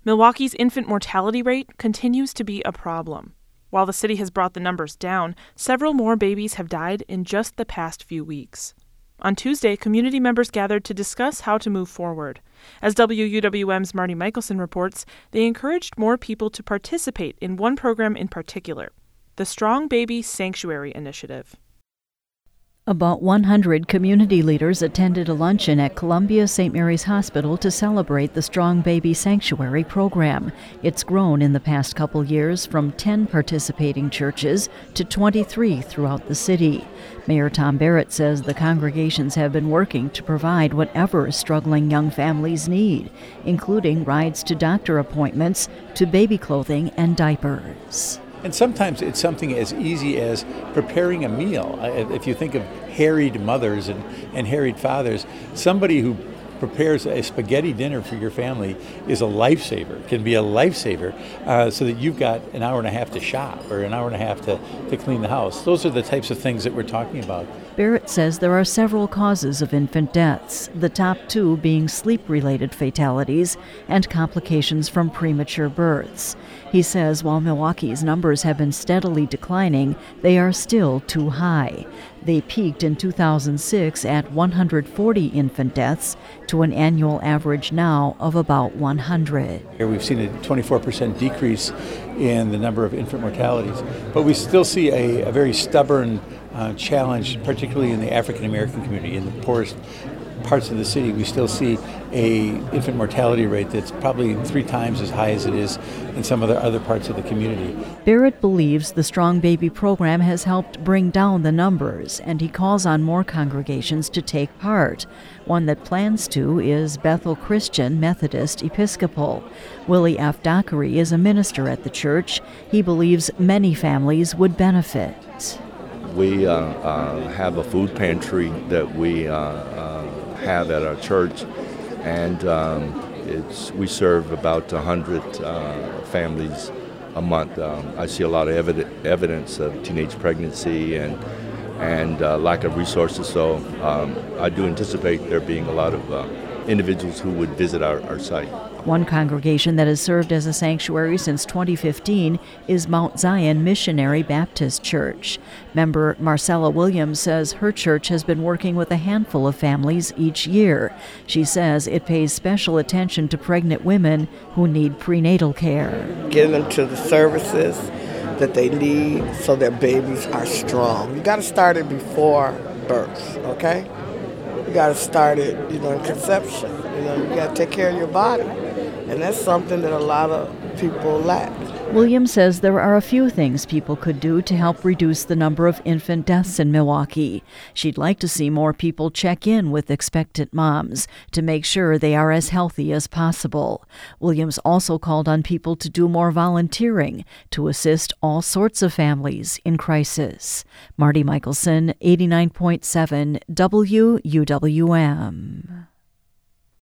Milwaukee's infant mortality rate continues to be a problem. While the city has brought the numbers down, several more babies have died in just the past few weeks. On Tuesday, community members gathered to discuss how to move forward. As WUWM's Marty Michelson reports, they encouraged more people to participate in one program in particular, the Strong Baby Sanctuary Initiative. About 100 community leaders attended a luncheon at Columbia St. Mary's Hospital to celebrate the Strong Baby Sanctuary program. It's grown in the past couple years from 10 participating churches to 23 throughout the city. Mayor Tom Barrett says the congregations have been working to provide whatever struggling young families need, including rides to doctor appointments, to baby clothing and diapers. And sometimes it's something as easy as preparing a meal. If you think of harried mothers and harried fathers, somebody who prepares a spaghetti dinner for your family is a lifesaver, can be a lifesaver, so that you've got an hour and a half to shop or an hour and a half to clean the house. Those are the types of things that we're talking about. Barrett says there are several causes of infant deaths, the top two being sleep-related fatalities and complications from premature births. He says while Milwaukee's numbers have been steadily declining, they are still too high. They peaked in 2006 at 140 infant deaths to an annual average now of about 100. We've seen a 24% decrease in the number of infant mortalities, but we still see a very stubborn challenge, particularly in the African American community. In the poorest parts of the city, we still see a infant mortality rate that's probably 3 times as high as it is in some of the other parts of the community. Barrett believes the Strong Baby program has helped bring down the numbers, and he calls on more congregations to take part. One that plans to is Bethel Christian Methodist Episcopal. Willie F. Dockery is a minister at the church. He believes many families would benefit. We have a food pantry that we have at our church, and we serve about 100 families a month. I see a lot of evidence of teenage pregnancy and lack of resources, so I do anticipate there being a lot of individuals who would visit our site. One congregation that has served as a sanctuary since 2015 is Mount Zion Missionary Baptist Church. Member Marcella Williams says her church has been working with a handful of families each year. She says it pays special attention to pregnant women who need prenatal care. Getting them to the services that they need so their babies are strong. You got to start it before birth, okay? You got to start it, in conception. You got to take care of your body. And that's something that a lot of people lack. Williams says there are a few things people could do to help reduce the number of infant deaths in Milwaukee. She'd like to see more people check in with expectant moms to make sure they are as healthy as possible. Williams also called on people to do more volunteering to assist all sorts of families in crisis. Marty Michelson, 89.7 WUWM.